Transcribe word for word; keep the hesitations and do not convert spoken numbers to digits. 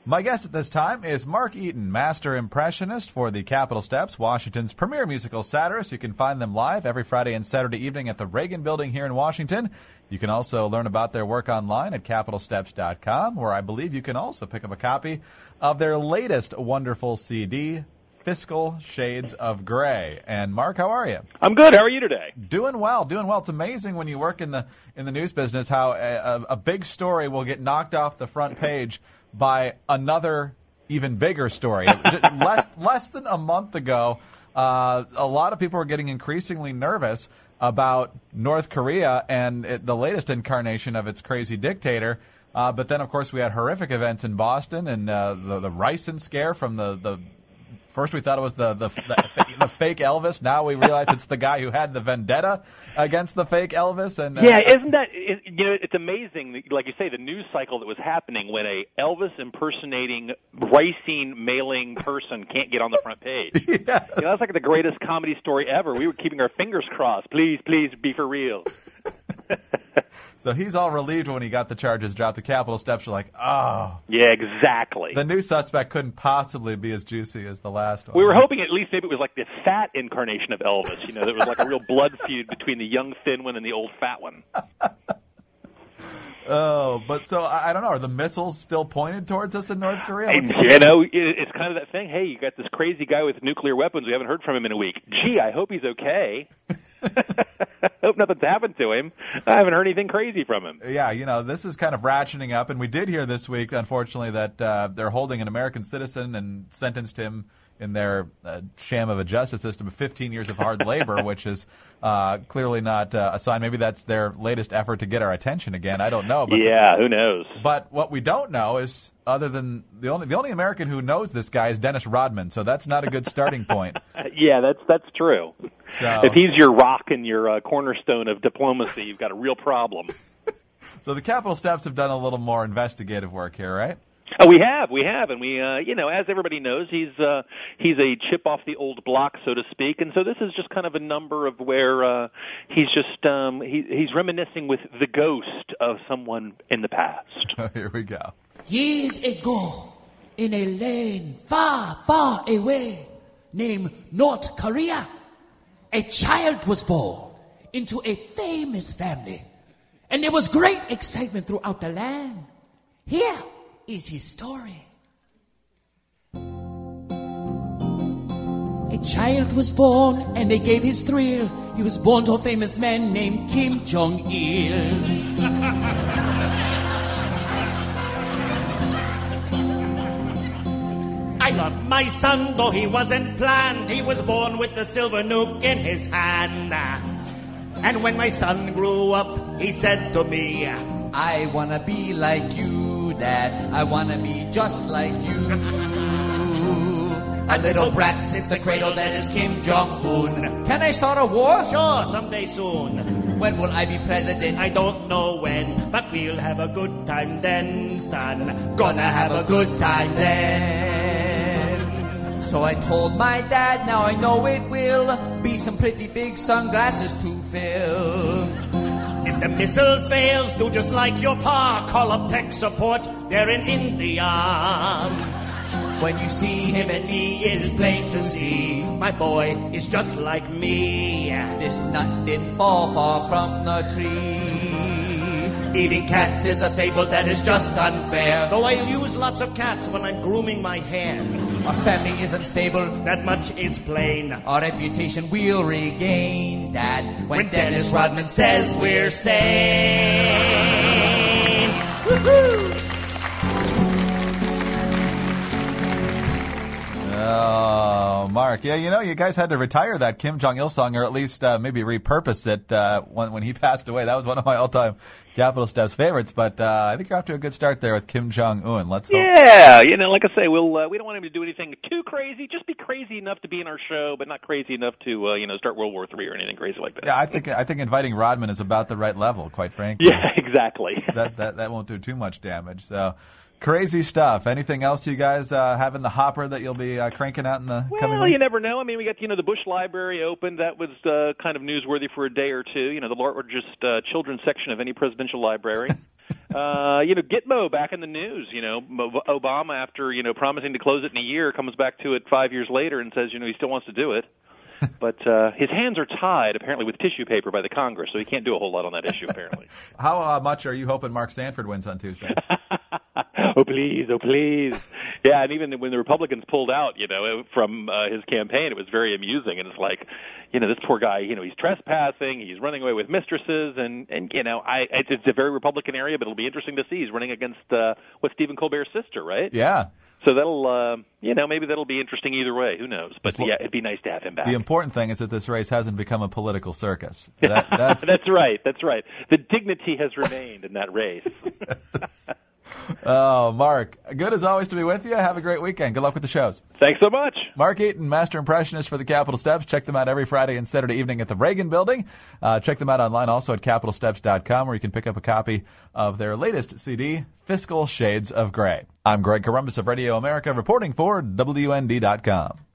My guest at this time is Mark Eaton, master impressionist for the Capitol Steps, Washington's premier musical satirist. You can find them live every Friday and Saturday evening at the Reagan Building here in Washington. You can also learn about their work online at capitol steps dot com, where I believe you can also pick up a copy of their latest wonderful C D, Fiscal Shades of Gray. And Mark, how are you? I'm good. How are you today? Doing well, doing well. It's amazing when you work in the in the news business how a, a, a big story will get knocked off the front page by another even bigger story. less less than a month ago, uh, a lot of people were getting increasingly nervous about North Korea and it, the latest incarnation of its crazy dictator. Uh, but then, of course, we had horrific events in Boston and uh, the, the ricin scare from the, the First, we thought it was the, the the the fake Elvis. Now we realize it's the guy who had the vendetta against the fake Elvis. And uh, yeah, isn't that it, you know? It's amazing, like you say, the news cycle that was happening when a Elvis impersonating ricin mailing person can't get on the front page. Yes. You know, that's like the greatest comedy story ever. We were keeping our fingers crossed. Please, please, be for real. So he's all relieved when he got the charges dropped. The Capitol Steps were like, oh. Yeah, exactly. The new suspect couldn't possibly be as juicy as the last one. We were hoping at least maybe it was like the fat incarnation of Elvis. You know, there was like a real blood feud between the young thin one and the old fat one. Oh, but so, I, I don't know, are the missiles still pointed towards us in North Korea? And, you know, it, it's kind of that thing, hey, you got this crazy guy with nuclear weapons. We haven't heard from him in a week. Gee, I hope he's okay. Hope nothing's happened to him. I haven't heard anything crazy from him. Yeah, you know, this is kind of ratcheting up, and we did hear this week, unfortunately, that uh, they're holding an American citizen and sentenced him in their uh, sham of a justice system of fifteen years of hard labor, which is uh, clearly not uh, a sign. Maybe that's their latest effort to get our attention again. I don't know. But yeah, who knows? But what we don't know is, other than the only the only American who knows this guy is Dennis Rodman, so that's not a good starting point. Yeah, that's that's true. So, if he's your rock and your uh, cornerstone of diplomacy, you've got a real problem. So the Capitol Steps have done a little more investigative work here, right? Oh, we have, we have, and we, uh, you know, as everybody knows, he's uh, he's a chip off the old block, so to speak, and so this is just kind of a number of where uh, he's just um, he, he's reminiscing with the ghost of someone in the past. Here we go. Years ago, in a land far, far away, named North Korea, a child was born into a famous family, and there was great excitement throughout the land. Here is his story. A child was born, and they gave his thrill. He was born to a famous man named Kim Jong-il. I love my son, though he wasn't planned. He was born with the silver nuke in his hand. And when my son grew up, he said to me, I wanna be like you, Dad. I wanna be just like you. A little brat since the cradle that is Kim Jong-un. Can I start a war? Sure, someday soon. When will I be president? I don't know when, but we'll have a good time then, son. Gonna have a good time then. So I told my dad, now I know it will be some pretty big sunglasses to fill. If the missile fails, do just like your pa. Call up tech support, they're in India. When you see him and me, it is plain to see my boy is just like me. This nut didn't fall far from the tree. Eating cats is a fable that is just unfair. Though I use lots of cats when I'm grooming my hair. Our family is unstable, that much is plain. Our reputation we'll regain, Dad, when, when Dennis, Dennis Rodman says we're sane. Woo-hoo! Oh, Mark. Yeah, you know, you guys had to retire that Kim Jong-il song, or at least uh, maybe repurpose it uh, when, when he passed away. That was one of my all-time Capitol Steps favorites, but uh, I think you're off to a good start there with Kim Jong-un. Let's hope. Yeah, you know, like I say, we'll, uh, we don't want him to do anything too crazy. Just be crazy enough to be in our show, but not crazy enough to, uh, you know, start World War Three or anything crazy like that. Yeah, I think I think inviting Rodman is about the right level, quite frankly. Yeah, exactly. that, that, that won't do too much damage, so... Crazy stuff. Anything else you guys uh, have in the hopper that you'll be uh, cranking out in the well, coming weeks? Well, you never know. I mean, we got, you know, the Bush Library opened. That was uh, kind of newsworthy for a day or two. You know, the largest uh, children's section of any presidential library. Uh, you know, Gitmo back in the news. You know, Obama, after you know promising to close it in a year, comes back to it five years later and says, you know, he still wants to do it. But uh, his hands are tied, apparently, with tissue paper by the Congress, so he can't do a whole lot on that issue, apparently. How uh, much are you hoping Mark Sanford wins on Tuesday? Oh, please, oh, please. Yeah, and even when the Republicans pulled out, you know, from uh, his campaign, it was very amusing. And it's like, you know, this poor guy, you know, he's trespassing, he's running away with mistresses, and, and you know, I it's, it's a very Republican area, but it'll be interesting to see. He's running against, uh, what, Stephen Colbert's sister, right? Yeah. So that'll, uh, you know, maybe that'll be interesting either way. Who knows? But, yeah, it'd be nice to have him back. The important thing is that this race hasn't become a political circus. That, that's... that's right. That's right. The dignity has remained in that race. Oh, Mark, good as always to be with you. Have a great weekend. Good luck with the shows. Thanks so much. Mark Eaton, Master Impressionist for the Capitol Steps. Check them out every Friday and Saturday evening at the Reagan Building. Uh, check them out online also at capital steps dot com, where you can pick up a copy of their latest C D, Fiscal Shades of Gray. I'm Greg Corombos of Radio America, reporting for W N D dot com.